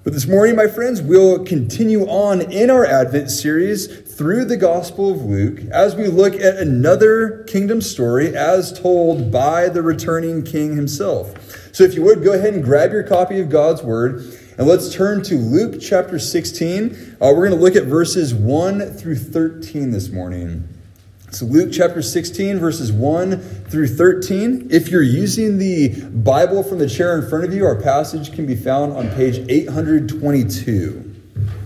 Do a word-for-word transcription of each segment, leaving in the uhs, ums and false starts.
But this morning, my friends, we'll continue on in our Advent series through the Gospel of Luke as we look at another kingdom story as told by the returning king himself. So if you would, go ahead and grab your copy of God's Word, and let's turn to Luke chapter sixteen. Uh, we're going to look at verses one through thirteen this morning. So Luke chapter sixteen, verses one through thirteen. If you're using the Bible from the chair in front of you, our passage can be found on page eight hundred twenty-two.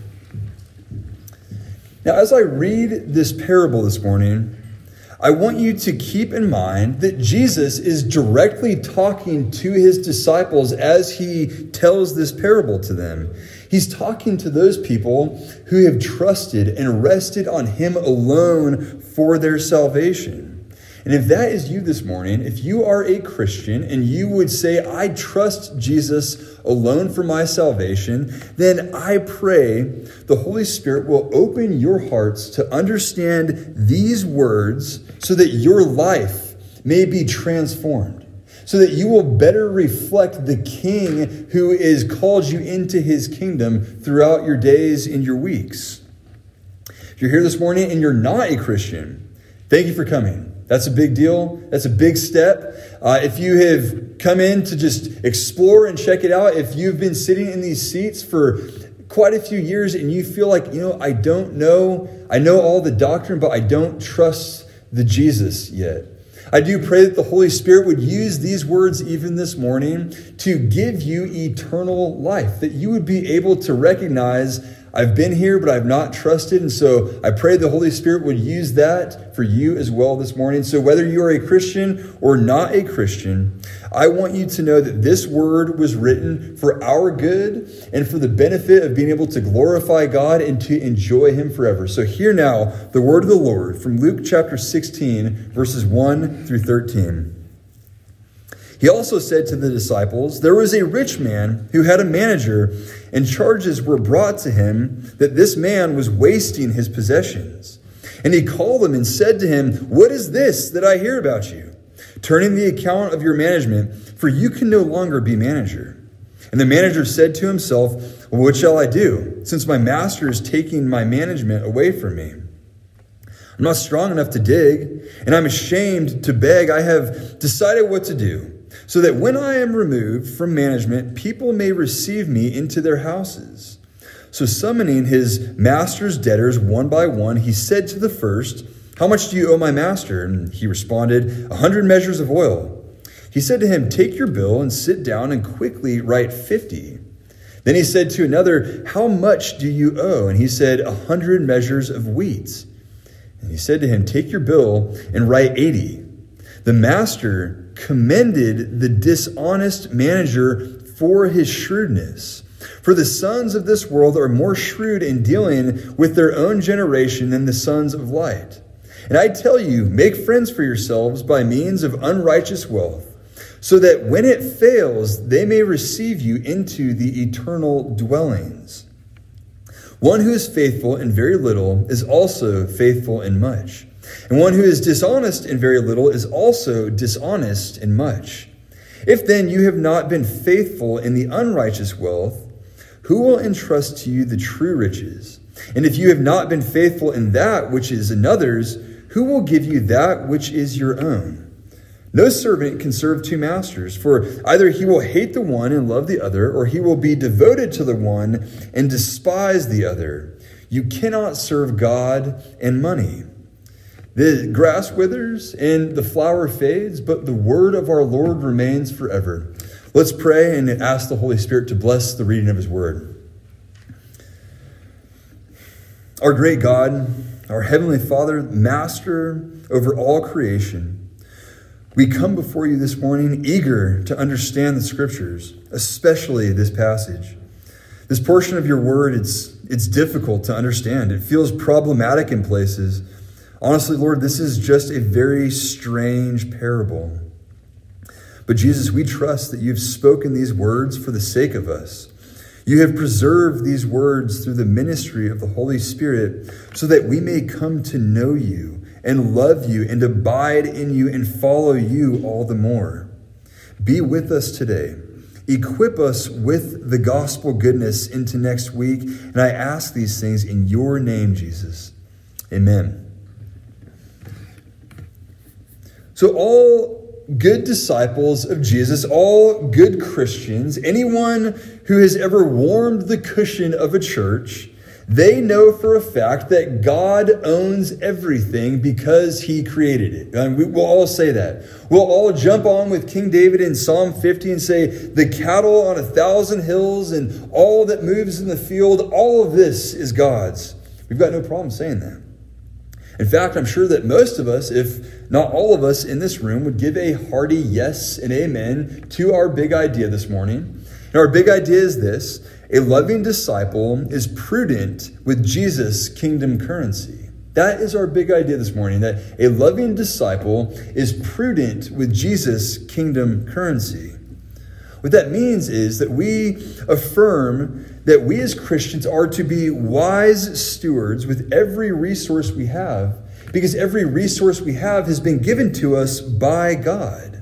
Now, as I read this parable this morning, I want you to keep in mind that Jesus is directly talking to his disciples as he tells this parable to them. He's talking to those people who have trusted and rested on him alone for their salvation. And if that is you this morning, if you are a Christian and you would say, I trust Jesus alone for my salvation, then I pray the Holy Spirit will open your hearts to understand these words so that your life may be transformed, so that you will better reflect the King who has called you into his kingdom throughout your days and your weeks. If you're here this morning and you're not a Christian, thank you for coming. That's a big deal. That's a big step. Uh, if you have come in to just explore and check it out, if you've been sitting in these seats for quite a few years and you feel like, you know, I don't know, I know all the doctrine, but I don't trust the Jesus yet. I do pray that the Holy Spirit would use these words even this morning to give you eternal life, that you would be able to recognize, I've been here, but I've not trusted. And so I pray the Holy Spirit would use that for you as well this morning. So whether you are a Christian or not a Christian, I want you to know that this word was written for our good and for the benefit of being able to glorify God and to enjoy him forever. So hear now the word of the Lord from Luke chapter sixteen, verses one through thirteen. He also said to the disciples, there was a rich man who had a manager, and charges were brought to him that this man was wasting his possessions. And he called him and said to him, what is this that I hear about you? Turning the account of your management, for you can no longer be manager. And the manager said to himself, well, what shall I do, since my master is taking my management away from me? I'm not strong enough to dig, and I'm ashamed to beg. I have decided what to do, so that when I am removed from management, people may receive me into their houses. So summoning his master's debtors one by one, he said to the first, how much do you owe my master? And he responded, a hundred measures of oil. He said to him, take your bill and sit down and quickly write fifty. Then he said to another, how much do you owe? And he said, a hundred measures of wheat. And he said to him, take your bill and write eighty. The master commended the dishonest manager for his shrewdness. For the sons of this world are more shrewd in dealing with their own generation than the sons of light. And I tell you, make friends for yourselves by means of unrighteous wealth, so that when it fails, they may receive you into the eternal dwellings. One who is faithful in very little is also faithful in much. And one who is dishonest in very little is also dishonest in much. If then you have not been faithful in the unrighteous wealth, who will entrust to you the true riches? And if you have not been faithful in that which is another's, who will give you that which is your own? No servant can serve two masters, for either he will hate the one and love the other, or he will be devoted to the one and despise the other. You cannot serve God and money. The grass withers and the flower fades, but the word of our Lord remains forever. Let's pray and ask the Holy Spirit to bless the reading of his word. Our great God, our heavenly Father, master over all creation, we come before you this morning eager to understand the scriptures, especially this passage. This portion of your word, it's, it's difficult to understand. It feels problematic in places. Honestly, Lord, this is just a very strange parable. But Jesus, we trust that you've spoken these words for the sake of us. You have preserved these words through the ministry of the Holy Spirit so that we may come to know you and love you and abide in you and follow you all the more. Be with us today. Equip us with the gospel goodness into next week. And I ask these things in your name, Jesus. Amen. So all good disciples of Jesus, all good Christians, anyone who has ever warmed the cushion of a church, they know for a fact that God owns everything because he created it. And we, we'll all say that. We'll all jump on with King David in Psalm fifty and say, the cattle on a thousand hills and all that moves in the field, all of this is God's. We've got no problem saying that. In fact, I'm sure that most of us, if not all of us in this room, would give a hearty yes and amen to our big idea this morning. And our big idea is this: a loving disciple is prudent with Jesus' kingdom currency. That is our big idea this morning, that a loving disciple is prudent with Jesus' kingdom currency. What that means is that we affirm that we as Christians are to be wise stewards with every resource we have, because every resource we have has been given to us by God.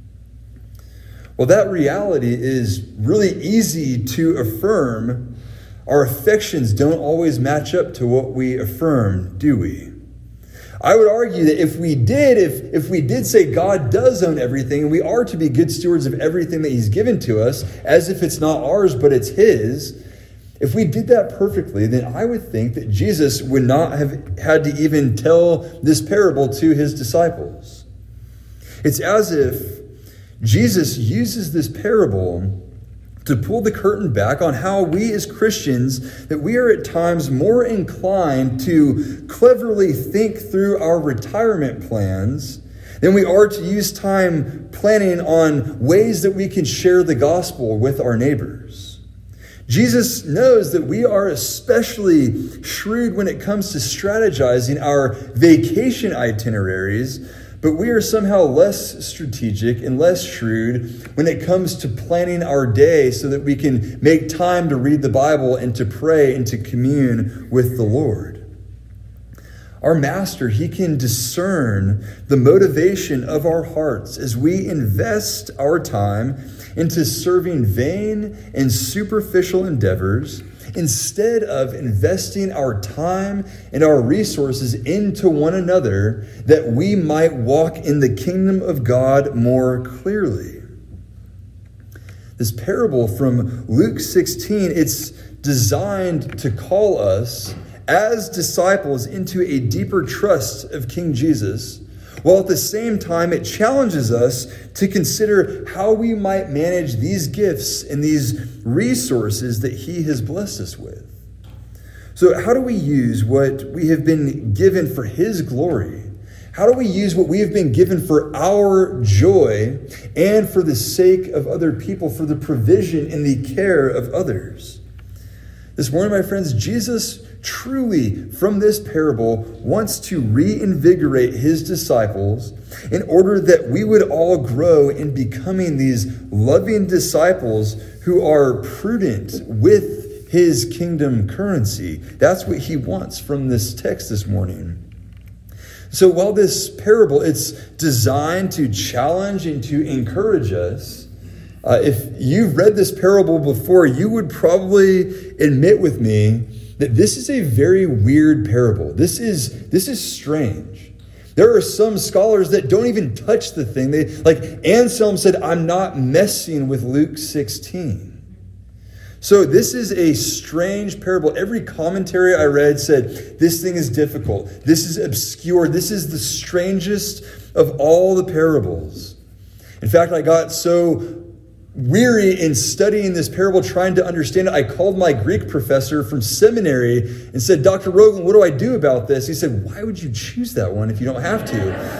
Well, that reality is really easy to affirm. Our affections don't always match up to what we affirm, do we? I would argue that if we did, if, if we did say God does own everything, and we are to be good stewards of everything that he's given to us, as if it's not ours, but it's his, if we did that perfectly, then I would think that Jesus would not have had to even tell this parable to his disciples. It's as if Jesus uses this parable to pull the curtain back on how we as Christians, that we are at times more inclined to cleverly think through our retirement plans than we are to use time planning on ways that we can share the gospel with our neighbors. Jesus knows that we are especially shrewd when it comes to strategizing our vacation itineraries, but we are somehow less strategic and less shrewd when it comes to planning our day so that we can make time to read the Bible and to pray and to commune with the Lord. Our Master, he can discern the motivation of our hearts as we invest our time into serving vain and superficial endeavors instead of investing our time and our resources into one another, that we might walk in the kingdom of God more clearly. This parable from Luke sixteen, it's designed to call us as disciples into a deeper trust of King Jesus, while at the same time it challenges us to consider how we might manage these gifts and these resources that he has blessed us with. So how do we use what we have been given for his glory? How do we use what we have been given for our joy and for the sake of other people, for the provision and the care of others? This morning, my friends, Jesus truly, from this parable, wants to reinvigorate his disciples in order that we would all grow in becoming these loving disciples who are prudent with his kingdom currency. That's what he wants from this text this morning. So while this parable, it's designed to challenge and to encourage us, uh, if you've read this parable before, you would probably admit with me that this is a very weird parable. This is this is strange. There are some scholars that don't even touch the thing. They, like Anselm said, I'm not messing with Luke sixteen. So this is a strange parable. Every commentary I read said, this thing is difficult. This is obscure. This is the strangest of all the parables. In fact, I got so weary in studying this parable, trying to understand it, I called my Greek professor from seminary and said, Doctor Rogland, what do I do about this? He said, why would you choose that one if you don't have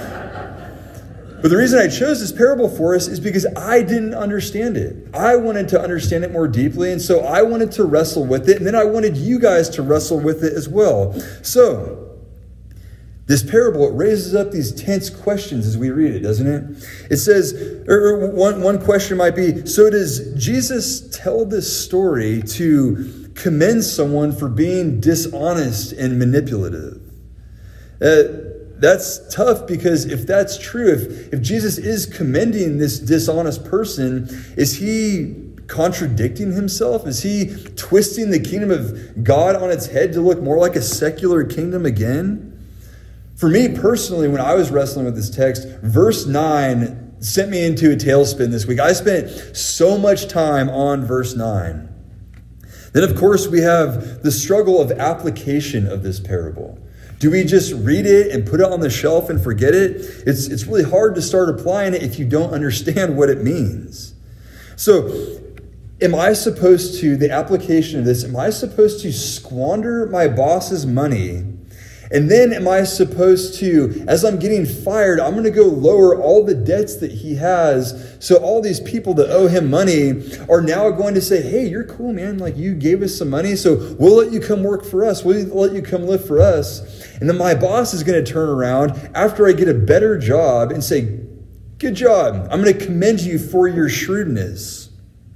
to? But the reason I chose this parable for us is because I didn't understand it. I wanted to understand it more deeply, and so I wanted to wrestle with it, and then I wanted you guys to wrestle with it as well. So this parable, it raises up these tense questions as we read it, doesn't it? It says, or one, one question might be, so does Jesus tell this story to commend someone for being dishonest and manipulative? Uh, that's tough, because if that's true, if, if Jesus is commending this dishonest person, is he contradicting himself? Is he twisting the kingdom of God on its head to look more like a secular kingdom again? For me personally, when I was wrestling with this text, verse nine sent me into a tailspin this week. I spent so much time on verse nine. Then, of course, we have the struggle of application of this parable. Do we just read it and put it on the shelf and forget it? It's, it's really hard to start applying it if you don't understand what it means. So, am I supposed to, the application of this, am I supposed to squander my boss's money? And then am I supposed to, as I'm getting fired, I'm going to go lower all the debts that he has. So all these people that owe him money are now going to say, hey, you're cool, man. Like, you gave us some money, so we'll let you come work for us. We'll let you come live for us. And then my boss is going to turn around after I get a better job and say, good job. I'm going to commend you for your shrewdness.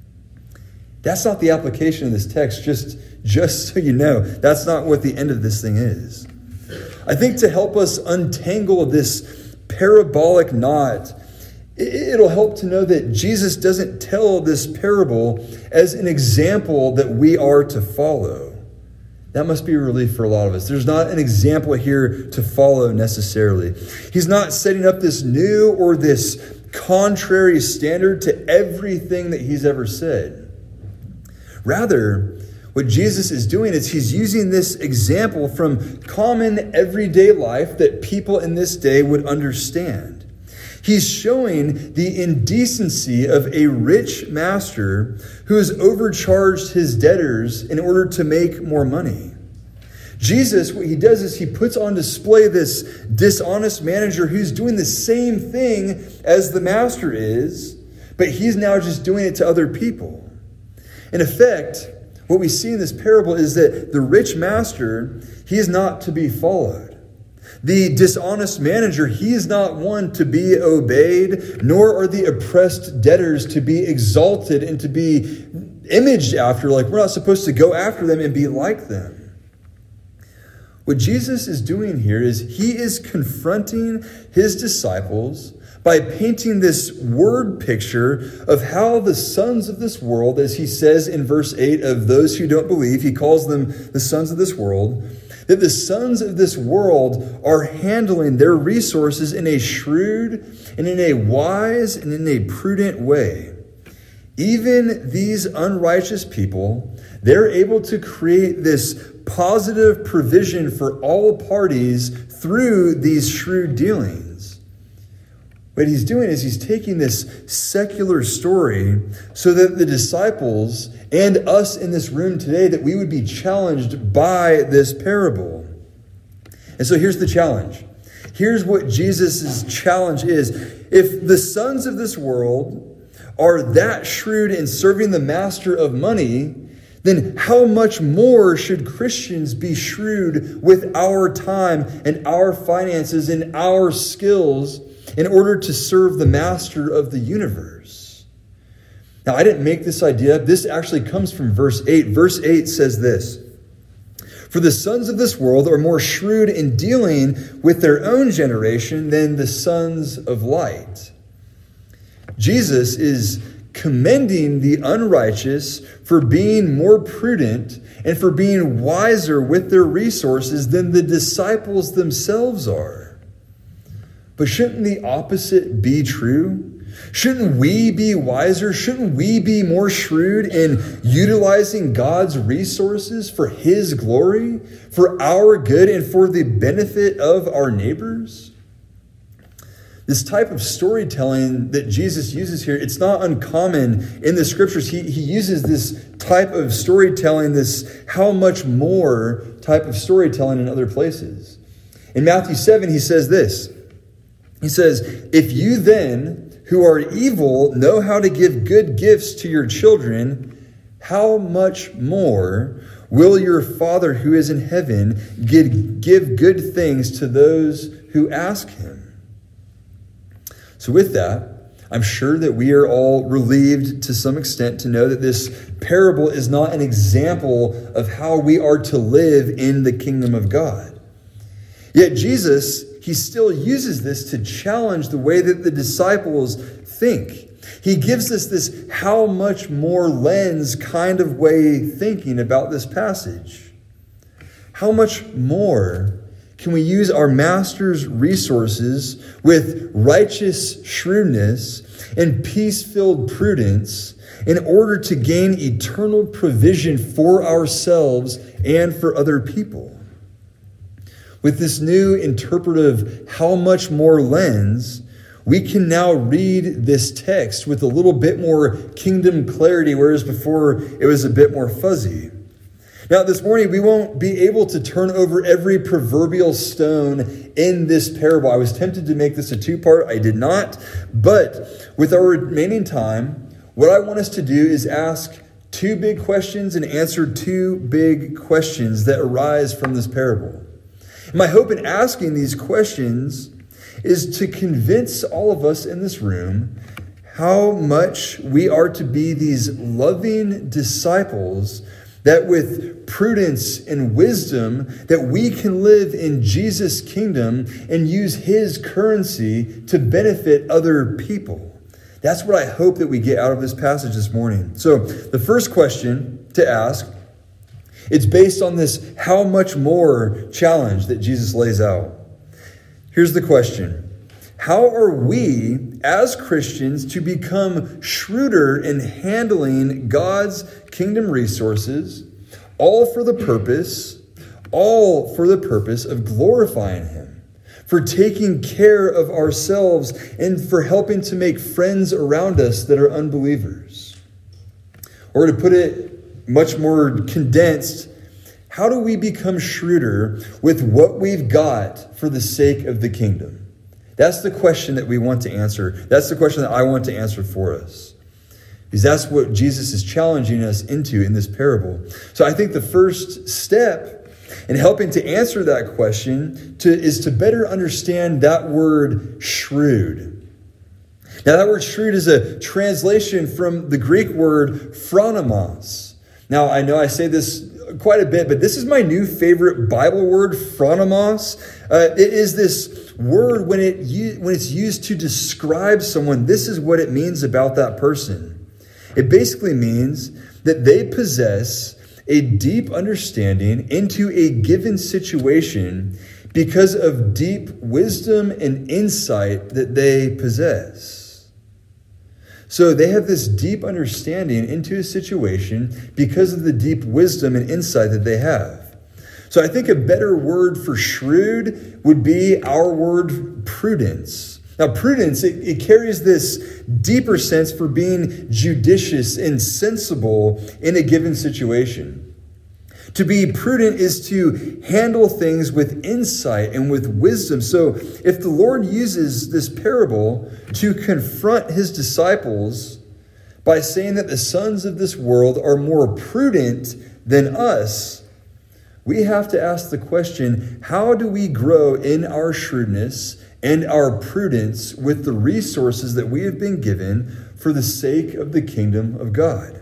That's not the application of this text, just, just so you know. That's not what the end of this thing is. I think to help us untangle this parabolic knot, it'll help to know that Jesus doesn't tell this parable as an example that we are to follow. That must be a relief for a lot of us. There's not an example here to follow necessarily. He's not setting up this new or this contrary standard to everything that he's ever said. Rather, what Jesus is doing is he's using this example from common everyday life that people in this day would understand. He's showing the indecency of a rich master who has overcharged his debtors in order to make more money. Jesus, what he does is he puts on display this dishonest manager who's doing the same thing as the master is, but he's now just doing it to other people. In effect, what we see in this parable is that the rich master, he is not to be followed. The dishonest manager, he is not one to be obeyed, nor are the oppressed debtors to be exalted and to be imaged after. Like, we're not supposed to go after them and be like them. What Jesus is doing here is he is confronting his disciples by painting this word picture of how the sons of this world, as he says in verse eight of those who don't believe, he calls them the sons of this world, that the sons of this world are handling their resources in a shrewd and in a wise and in a prudent way. Even these unrighteous people, they're able to create this positive provision for all parties through these shrewd dealings. What he's doing is he's taking this secular story so that the disciples and us in this room today, that we would be challenged by this parable. And so here's the challenge. Here's what Jesus' challenge is. If the sons of this world are that shrewd in serving the master of money, then how much more should Christians be shrewd with our time and our finances and our skills in order to serve the master of the universe? Now, I didn't make this idea up. This actually comes from verse eight. Verse eight says this: "For the sons of this world are more shrewd in dealing with their own generation than the sons of light." Jesus is commending the unrighteous for being more prudent and for being wiser with their resources than the disciples themselves are. But shouldn't the opposite be true? Shouldn't we be wiser? Shouldn't we be more shrewd in utilizing God's resources for His glory, for our good, and for the benefit of our neighbors? This type of storytelling that Jesus uses here, it's not uncommon in the scriptures. He, he uses this type of storytelling, this how much more type of storytelling in other places. In Matthew seven, he says this. He says, "If you then, who are evil, know how to give good gifts to your children, how much more will your Father who is in heaven give, give good things to those who ask Him?" So with that, I'm sure that we are all relieved to some extent to know that this parable is not an example of how we are to live in the kingdom of God. Yet Jesus, He still uses this to challenge the way that the disciples think. He gives us this how much more lens kind of way thinking about this passage. How much more can we use our master's resources with righteous shrewdness and peace-filled prudence in order to gain eternal provision for ourselves and for other people? With this new interpretive how much more lens, we can now read this text with a little bit more kingdom clarity, whereas before it was a bit more fuzzy. Now, this morning, we won't be able to turn over every proverbial stone in this parable. I was tempted to make this a two-part. I did not. But with our remaining time, what I want us to do is ask two big questions and answer two big questions that arise from this parable. And my hope in asking these questions is to convince all of us in this room how much we are to be these loving disciples, that with prudence and wisdom, that we can live in Jesus' kingdom and use his currency to benefit other people. That's what I hope that we get out of this passage this morning. So the first question to ask, it's based on this how much more challenge that Jesus lays out. Here's the question. How are we as Christians to become shrewder in handling God's kingdom resources, all for the purpose, all for the purpose of glorifying him, for taking care of ourselves, and for helping to make friends around us that are unbelievers? Or to put it much more condensed, how do we become shrewder with what we've got for the sake of the kingdom? That's the question that we want to answer. That's the question that I want to answer for us. Because that's what Jesus is challenging us into in this parable. So I think the first step in helping to answer that question to, is to better understand that word shrewd. Now that word shrewd is a translation from the Greek word phronimos. Now I know I say this quite a bit, but this is my new favorite Bible word, phronimos. Uh, it is this word, when it when it's used to describe someone, this is what it means about that person. It basically means that they possess a deep understanding into a given situation because of deep wisdom and insight that they possess. So they have this deep understanding into a situation because of the deep wisdom and insight that they have. So I think a better word for shrewd would be our word prudence. Now, prudence, it, it carries this deeper sense for being judicious and sensible in a given situation. To be prudent is to handle things with insight and with wisdom. So if the Lord uses this parable to confront his disciples by saying that the sons of this world are more prudent than us, we have to ask the question, how do we grow in our shrewdness and our prudence with the resources that we have been given for the sake of the kingdom of God?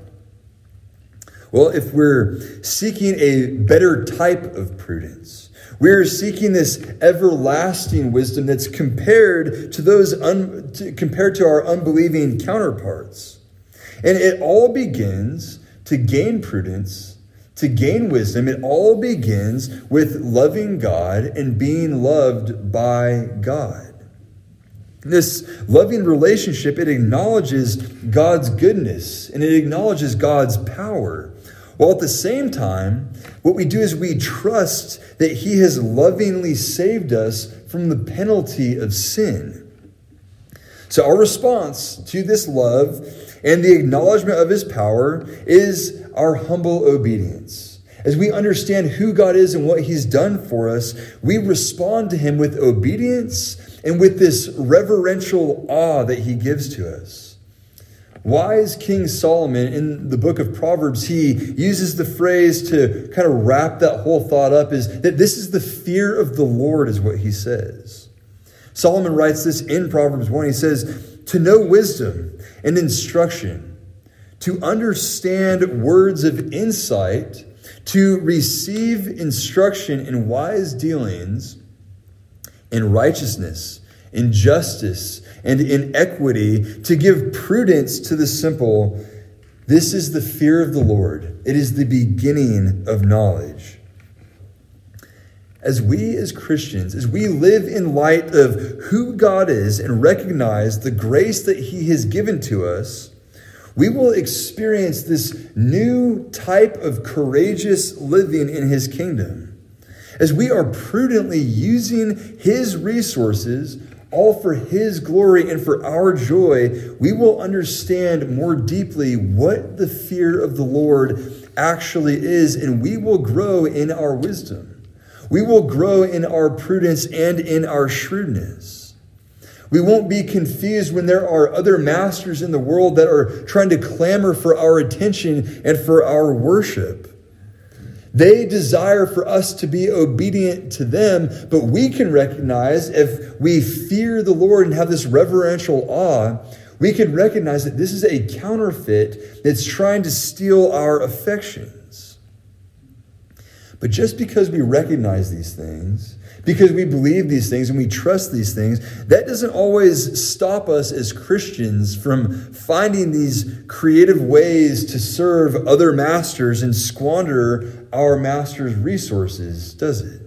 Well, if we're seeking a better type of prudence, we're seeking this everlasting wisdom that's compared to those un, to, compared to our unbelieving counterparts. And it all begins to gain prudence, to gain wisdom. It all begins with loving God and being loved by God. This loving relationship, it acknowledges God's goodness and it acknowledges God's power. While at the same time, what we do is we trust that he has lovingly saved us from the penalty of sin. So our response to this love and the acknowledgement of his power is our humble obedience. As we understand who God is and what he's done for us, we respond to him with obedience and with this reverential awe that he gives to us. Wise King Solomon in the book of Proverbs, he uses the phrase to kind of wrap that whole thought up, is that this is the fear of the Lord, is what he says. Solomon writes this in Proverbs one. He says, to know wisdom and instruction, to understand words of insight, to receive instruction in wise dealings, in righteousness in justice, and in equity, to give prudence to the simple. This is the fear of the Lord. It is the beginning of knowledge. As we as Christians, as we live in light of who God is and recognize the grace that he has given to us, we will experience this new type of courageous living in his kingdom. As we are prudently using his resources, all for his glory and for our joy, we will understand more deeply what the fear of the Lord actually is, and we will grow in our wisdom. We will grow in our prudence and in our shrewdness. We won't be confused when there are other masters in the world that are trying to clamor for our attention and for our worship. They desire for us to be obedient to them, but we can recognize, if we fear the Lord and have this reverential awe, we can recognize that this is a counterfeit that's trying to steal our affections. But just because we recognize these things, because we believe these things and we trust these things, that doesn't always stop us as Christians from finding these creative ways to serve other masters and squander our master's resources, does it?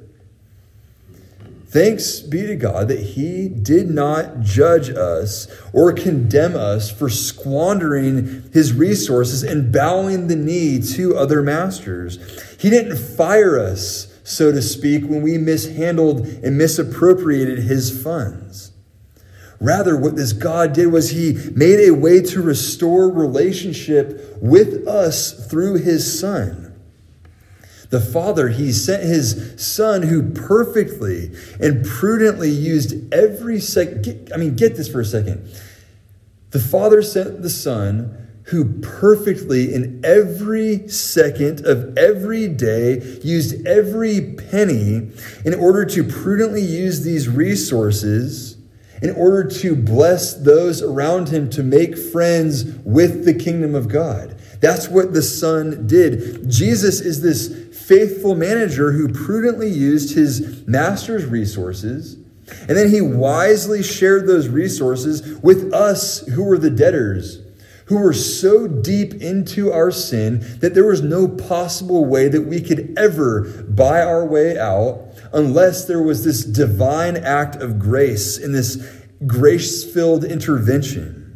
Thanks be to God that he did not judge us or condemn us for squandering his resources and bowing the knee to other masters. He didn't fire us, so to speak, when we mishandled and misappropriated his funds. Rather, what this God did was he made a way to restore relationship with us through his Son. The Father, he sent his Son who perfectly and prudently used every second. I mean, get this for a second. The Father sent the Son who perfectly in every second of every day used every penny in order to prudently use these resources in order to bless those around him, to make friends with the kingdom of God. That's what the Son did. Jesus is this faithful manager who prudently used his master's resources, and then he wisely shared those resources with us who were the debtors, who were so deep into our sin that there was no possible way that we could ever buy our way out unless there was this divine act of grace and this grace-filled intervention.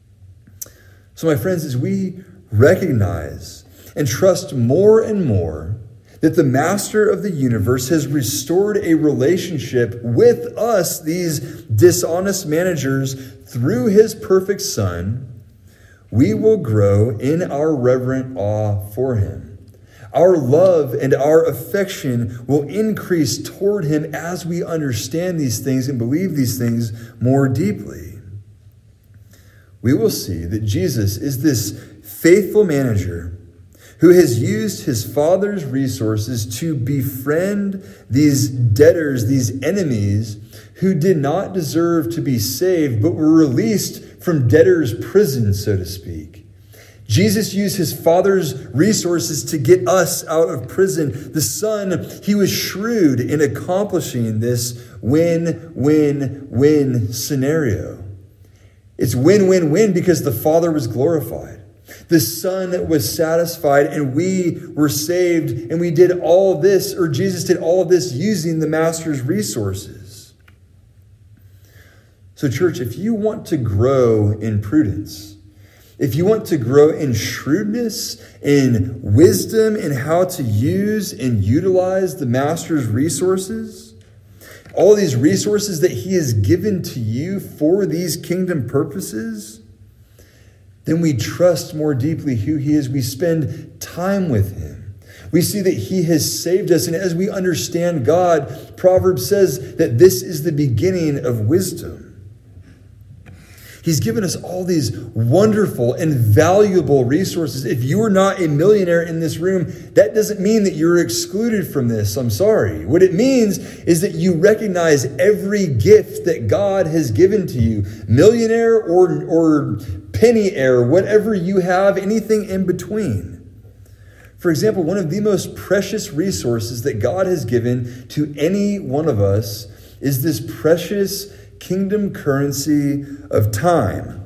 So, my friends, as we recognize and trust more and more that the master of the universe has restored a relationship with us, these dishonest managers, through his perfect Son, we will grow in our reverent awe for him. Our love and our affection will increase toward him as we understand these things and believe these things more deeply. We will see that Jesus is this faithful manager who has used his Father's resources to befriend these debtors, these enemies who did not deserve to be saved, but were released from debtors' prison, so to speak. Jesus used his Father's resources to get us out of prison. The Son, he was shrewd in accomplishing this win-win-win scenario. It's win-win-win because the Father was glorified. The Son was satisfied, and we were saved, and we did all this, or Jesus did all of this using the Master's resources. So, church, if you want to grow in prudence, if you want to grow in shrewdness, in wisdom, in how to use and utilize the Master's resources, all these resources that he has given to you for these kingdom purposes, then we trust more deeply who he is. We spend time with him. We see that he has saved us. And as we understand God, Proverbs says that this is the beginning of wisdom. He's given us all these wonderful and valuable resources. If you are not a millionaire in this room, that doesn't mean that you're excluded from this. I'm sorry. What it means is that you recognize every gift that God has given to you. Millionaire or, or penny heir, whatever you have, anything in between. For example, one of the most precious resources that God has given to any one of us is this precious kingdom currency of time.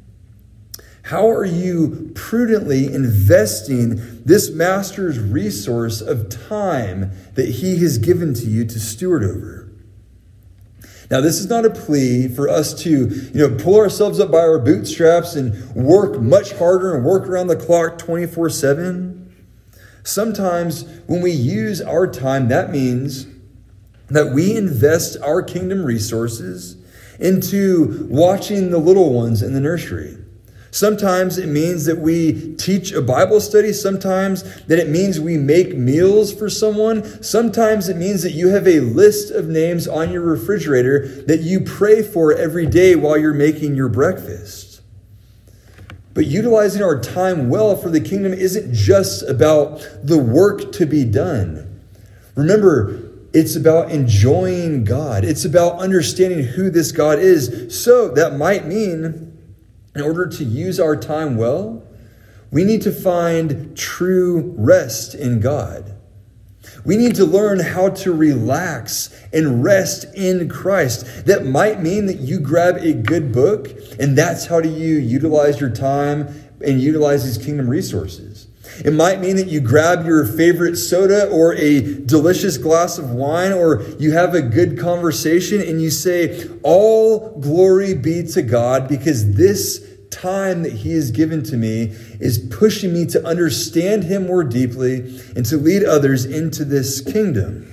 How are you prudently investing this master's resource of time that he has given to you to steward over? Now, this is not a plea for us to, you know, pull ourselves up by our bootstraps and work much harder and work around the clock twenty-four seven. Sometimes when we use our time, that means that we invest our kingdom resources into watching the little ones in the nursery. Sometimes it means that we teach a Bible study. Sometimes that it means we make meals for someone. Sometimes it means that you have a list of names on your refrigerator that you pray for every day while you're making your breakfast. But utilizing our time well for the kingdom isn't just about the work to be done. Remember, it's about enjoying God. It's about understanding who this God is. So that might mean, in order to use our time well, we need to find true rest in God. We need to learn how to relax and rest in Christ. That might mean that you grab a good book, and that's how do you utilize your time and utilize these kingdom resources. It might mean that you grab your favorite soda or a delicious glass of wine, or you have a good conversation and you say, all glory be to God, because this time that he has given to me is pushing me to understand him more deeply and to lead others into this kingdom.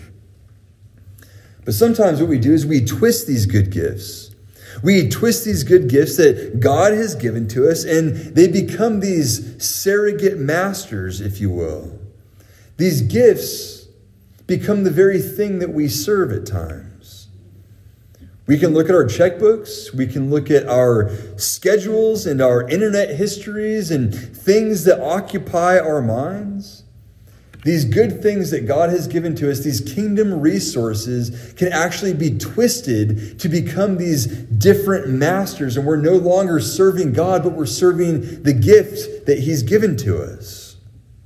But sometimes what we do is we twist these good gifts. We twist these good gifts that God has given to us, and they become these surrogate masters, if you will. These gifts become the very thing that we serve at times. We can look at our checkbooks, we can look at our schedules and our internet histories and things that occupy our minds. These good things that God has given to us, these kingdom resources, can actually be twisted to become these different masters. And we're no longer serving God, but we're serving the gift that he's given to us.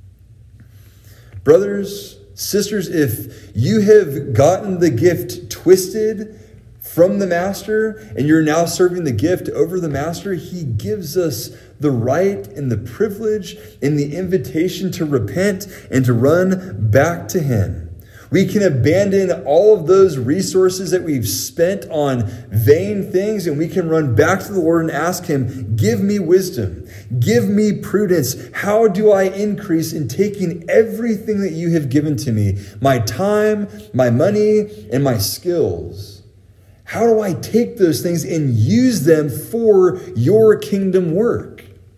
Brothers, sisters, if you have gotten the gift twisted from the master and you're now serving the gift over the master, he gives us the right and the privilege and the invitation to repent and to run back to him. We can abandon all of those resources that we've spent on vain things, and we can run back to the Lord and ask him, give me wisdom, give me prudence. How do I increase in taking everything that you have given to me, my time, my money, and my skills? How do I take those things and use them for your kingdom work?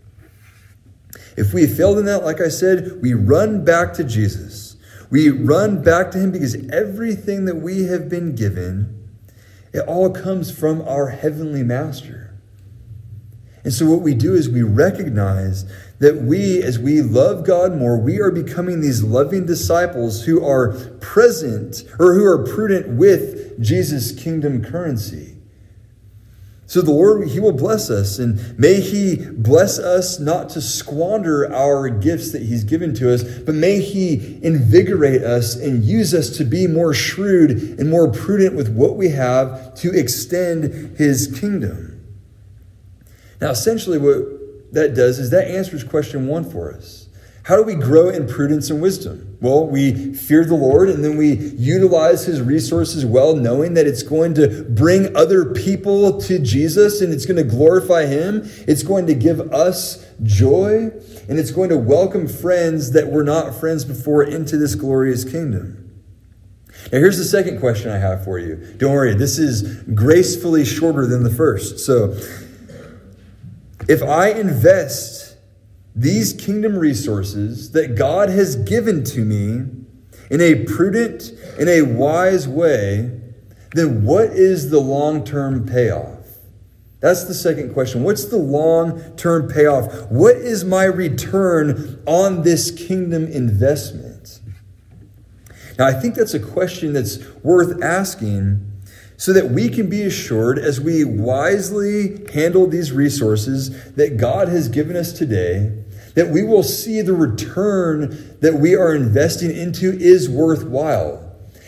If we failed in that, like I said, we run back to Jesus. We run back to him because everything that we have been given, it all comes from our heavenly master. And so what we do is we recognize that we, as we love God more, we are becoming these loving disciples who are present or who are prudent with Jesus' kingdom currency. So the Lord, he will bless us, and may he bless us not to squander our gifts that he's given to us, but may he invigorate us and use us to be more shrewd and more prudent with what we have to extend his kingdom. Now, essentially what that does is that answers question one for us. How do we grow in prudence and wisdom? Well, we fear the Lord, and then we utilize his resources well, knowing that it's going to bring other people to Jesus and it's going to glorify him. It's going to give us joy, and it's going to welcome friends that were not friends before into this glorious kingdom. Now, here's the second question I have for you. Don't worry, this is gracefully shorter than the first. So, if I invest these kingdom resources that God has given to me in a prudent, in a wise way, then what is the long-term payoff? That's the second question. What's the long-term payoff? What is my return on this kingdom investment? Now, I think that's a question that's worth asking so that we can be assured as we wisely handle these resources that God has given us today, that we will see the return that we are investing into is worthwhile.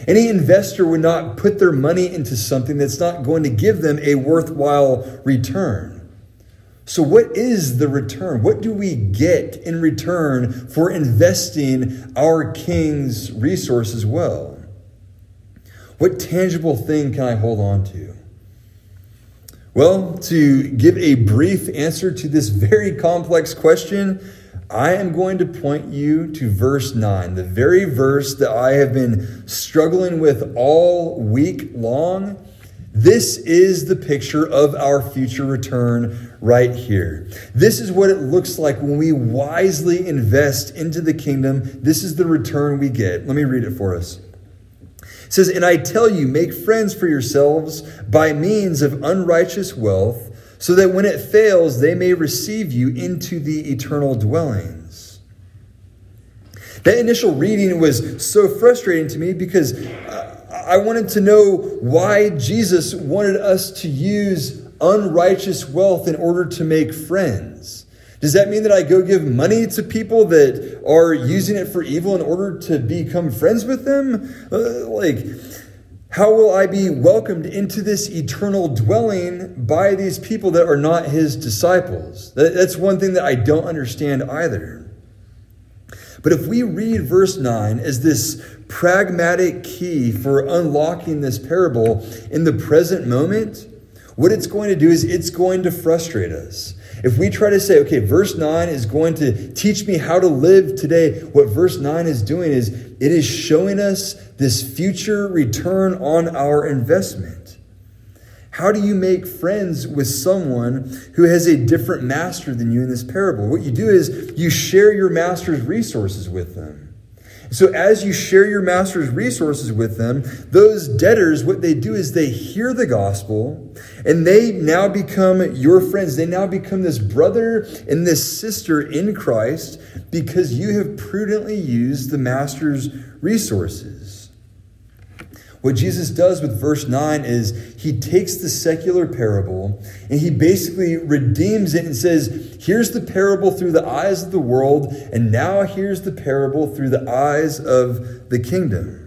Any investor would not put their money into something that's not going to give them a worthwhile return. So what is the return? What do we get in return for investing our King's resources well? What tangible thing can I hold on to? Well, to give a brief answer to this very complex question, I am going to point you to verse nine, the very verse that I have been struggling with all week long. This is the picture of our future return right here. This is what it looks like when we wisely invest into the kingdom. This is the return we get. Let me read it for us. It says, "And I tell you, make friends for yourselves by means of unrighteous wealth, so that when it fails, they may receive you into the eternal dwellings." That initial reading was so frustrating to me because I wanted to know why Jesus wanted us to use unrighteous wealth in order to make friends. Does that mean that I go give money to people that are using it for evil in order to become friends with them? Uh, like, how will I be welcomed into this eternal dwelling by these people that are not his disciples? That, that's one thing that I don't understand either. But if we read verse nine as this pragmatic key for unlocking this parable in the present moment, what it's going to do is it's going to frustrate us. If we try to say, okay, verse nine is going to teach me how to live today, what verse nine is doing is it is showing us this future return on our investment. How do you make friends with someone who has a different master than you in this parable? What you do is you share your master's resources with them. So as you share your master's resources with them, those debtors, what they do is they hear the gospel and they now become your friends. They now become this brother and this sister in Christ because you have prudently used the master's resources. What Jesus does with verse nine is he takes the secular parable and he basically redeems it and says, here's the parable through the eyes of the world, and now here's the parable through the eyes of the kingdom.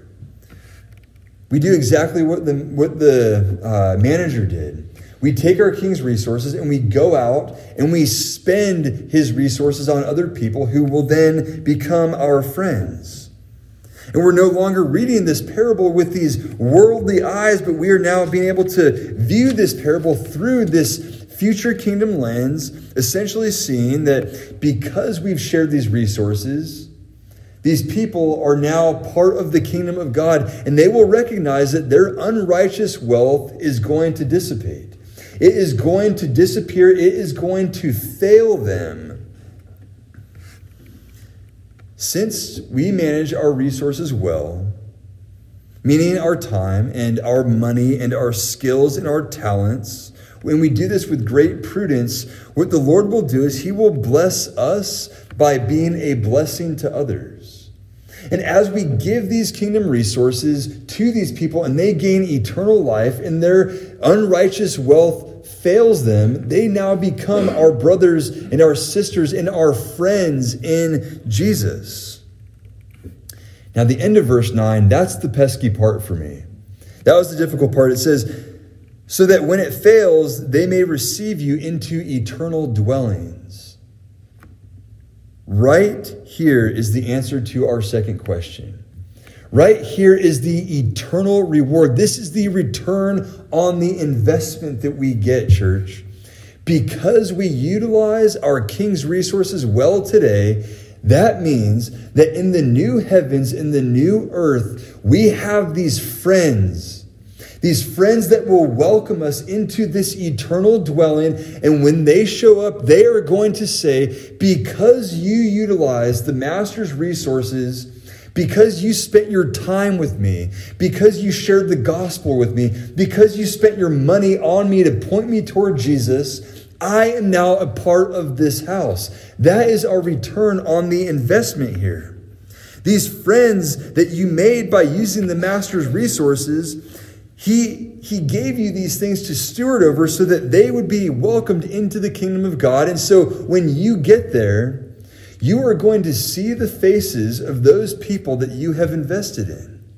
We do exactly what the, what the uh, manager did. We take our king's resources and we go out and we spend his resources on other people who will then become our friends. And we're no longer reading this parable with these worldly eyes, but we are now being able to view this parable through this future kingdom lens, essentially seeing that because we've shared these resources, these people are now part of the kingdom of God, and they will recognize that their unrighteous wealth is going to dissipate. It is going to disappear. It is going to fail them. Since we manage our resources well, meaning our time and our money and our skills and our talents, when we do this with great prudence, what the Lord will do is he will bless us by being a blessing to others. And as we give these kingdom resources to these people and they gain eternal life and their unrighteous wealth fails them, they now become our brothers and our sisters and our friends in Jesus. Now, the end of verse nine, that's the pesky part for me. That was the difficult part. It says, so that when it fails, they may receive you into eternal dwellings. Right here is the answer to our second question. Right here is the eternal reward. This is the return on the investment that we get, church. Because we utilize our King's resources well today, that means that in the new heavens, in the new earth, we have these friends. These friends that will welcome us into this eternal dwelling. And when they show up, they are going to say, because you utilize the master's resources, because you spent your time with me, because you shared the gospel with me, because you spent your money on me to point me toward Jesus, I am now a part of this house. That is our return on the investment here. These friends that you made by using the master's resources, he, he gave you these things to steward over so that they would be welcomed into the kingdom of God. And so when you get there, you are going to see the faces of those people that you have invested in.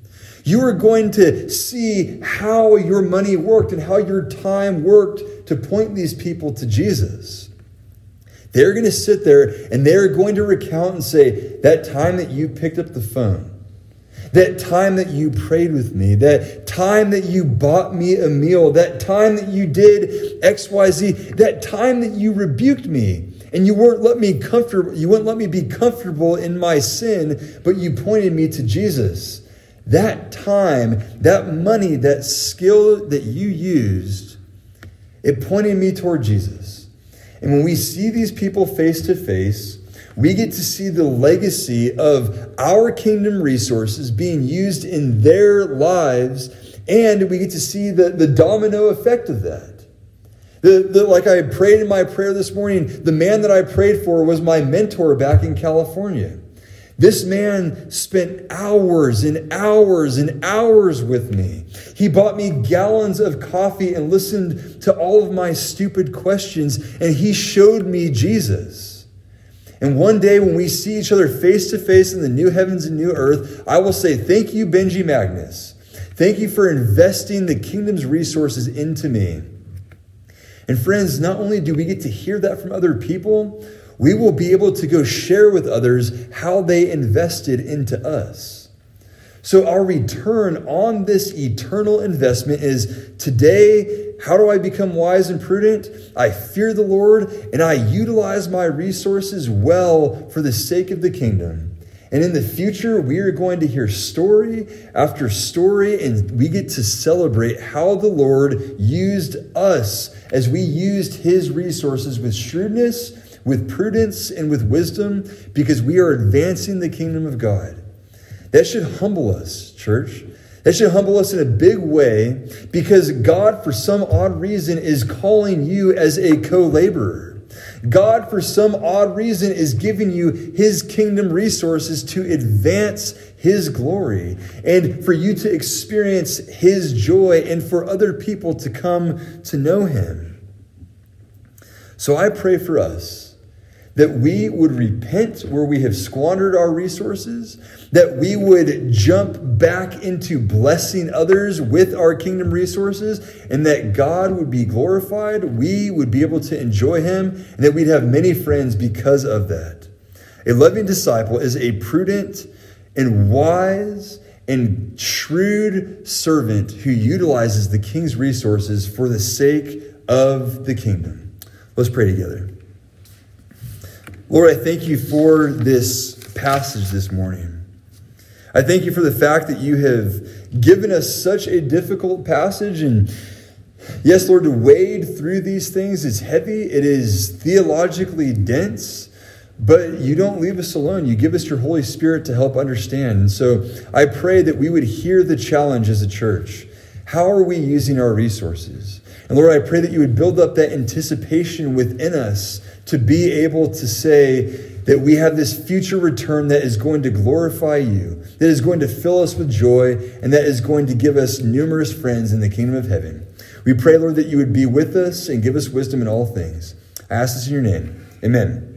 You are going to see how your money worked and how your time worked to point these people to Jesus. They're going to sit there and they're going to recount and say, that time that you picked up the phone, that time that you prayed with me, that time that you bought me a meal, that time that you did X, Y, Z, that time that you rebuked me and you weren't let me comfortable, you wouldn't let me be comfortable in my sin, but you pointed me to Jesus. That time, that money, that skill that you used, it pointed me toward Jesus. And when we see these people face to face, we get to see the legacy of our kingdom resources being used in their lives, and we get to see the, the domino effect of that. The, the, like I prayed in my prayer this morning, the man that I prayed for was my mentor back in California. This man spent hours and hours and hours with me. He bought me gallons of coffee and listened to all of my stupid questions, and he showed me Jesus. And one day when we see each other face to face in the new heavens and new earth, I will say, thank you, Benji Magnus. Thank you for investing the kingdom's resources into me. And friends, not only do we get to hear that from other people, we will be able to go share with others how they invested into us. So our return on this eternal investment is today, how do I become wise and prudent? I fear the Lord and I utilize my resources well for the sake of the kingdom. And in the future, we are going to hear story after story, and we get to celebrate how the Lord used us as we used his resources with shrewdness, with prudence, and with wisdom, because we are advancing the kingdom of God. That should humble us, church. That should humble us in a big way, because God, for some odd reason, is calling you as a co-laborer. God, for some odd reason, is giving you his kingdom resources to advance his glory and for you to experience his joy and for other people to come to know him. So I pray for us that we would repent where we have squandered our resources, that we would jump back into blessing others with our kingdom resources, and that God would be glorified, we would be able to enjoy him, and that we'd have many friends because of that. A loving disciple is a prudent and wise and shrewd servant who utilizes the king's resources for the sake of the kingdom. Let's pray together. Lord, I thank you for this passage this morning. I thank you for the fact that you have given us such a difficult passage. And yes, Lord, to wade through these things is heavy. It is theologically dense, but you don't leave us alone. You give us your Holy Spirit to help understand. And so I pray that we would hear the challenge as a church. How are we using our resources? And Lord, I pray that you would build up that anticipation within us to be able to say that we have this future return that is going to glorify you, that is going to fill us with joy, and that is going to give us numerous friends in the kingdom of heaven. We pray, Lord, that you would be with us and give us wisdom in all things. I ask this in your name. Amen.